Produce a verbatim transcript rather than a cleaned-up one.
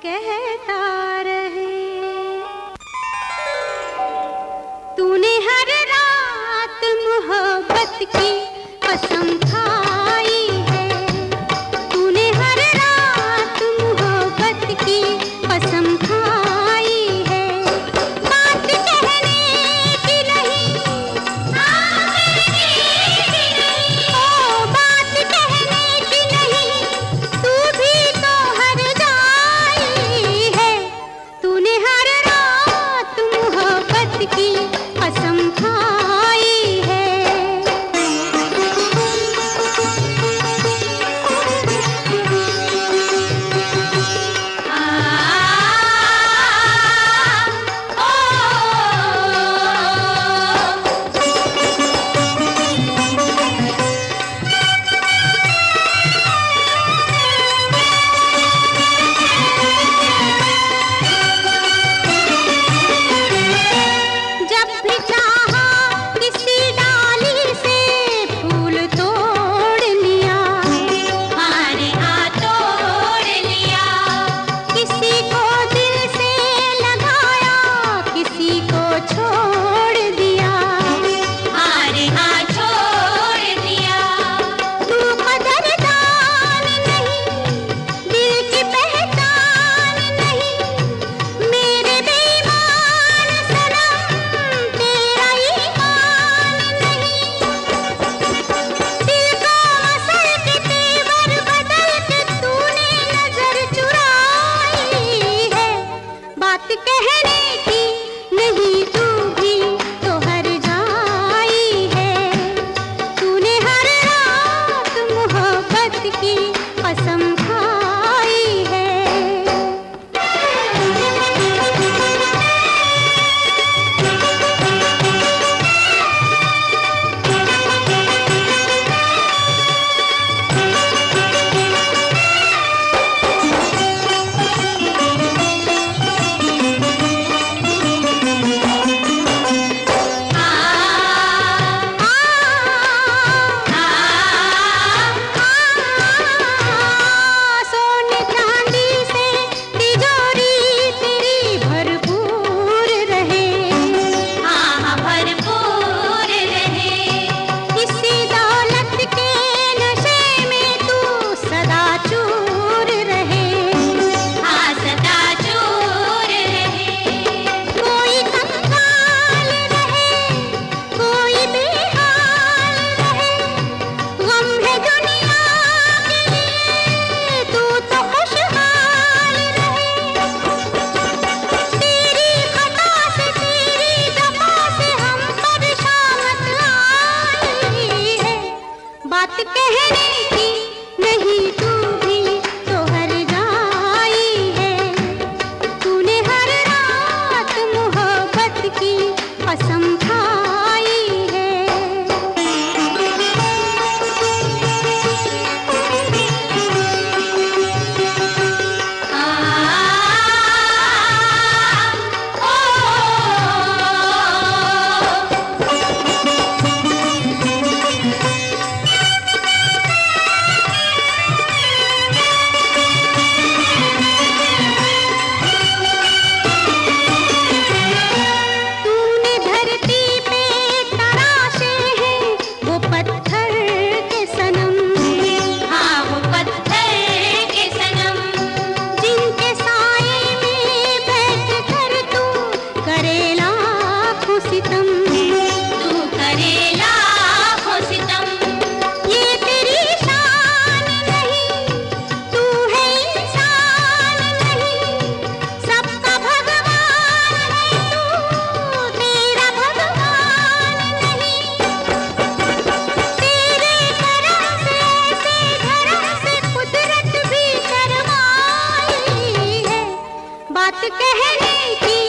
कहता रहे। तूने हर रात मोहब्बत की कसम खाई है, तूने हर रात मोहब्बत की कसम खाई है। बात कहने की नहीं, ओ बात कहने की नहीं, तू भी तो हर जाई है। तूने हर रात मोहब्बत की कसम खाई है। जब भी चाहा किसी डाली से फूल तोड़ लिया, हमारे हाथ तोड़ लिया। किसी को दिल से लगाया, किसी को छोड़ दिया, हमारे हाथ छोड़ दिया। तू कदरदान नहीं, दिल की पहचान नहीं, मेरे बेईमान सनम तेरा ईमान नहीं। दिल का मसल के तेवर बदल के तूने नजर चुराई है। बात कहने की नहीं, तू भी तो हर जाई है। तूने हर रात मोहब्बत की कसम खाई है। सोने चांदी से तिजोरी तेरी भरपूर रहे, हाँ भरपूर रहे। इसी दौलत के नशे में तू सदा चूर रहे, हाँ सदा चूर रहे। कोई कंगाल रहे, कोई बेहाल रहे, गम है दुनिया के लिए तू तो खुशहाल रहे। तेरी खता से तेरी जफा से हम पर शामत आई है। बात कहने की नहीं, तू भी तो हर जाई है। तूने हर रात मोहब्बत की कसम खाई है। तूने धरती पे तराशे हैं वो पत्थर के सनम, हाँ वो पत्थर के सनम। जिनके साए में बैठ कर तू करे लाखों सितम, तू करे लाखों सितम। ये तेरी शान नहीं, तू है इंसान नहीं, सबका भगवान है तू, तेरा भगवान नहीं। तेरे करम से ऐसे धर्म से कुदरत भी शर्माई है। बात कहने की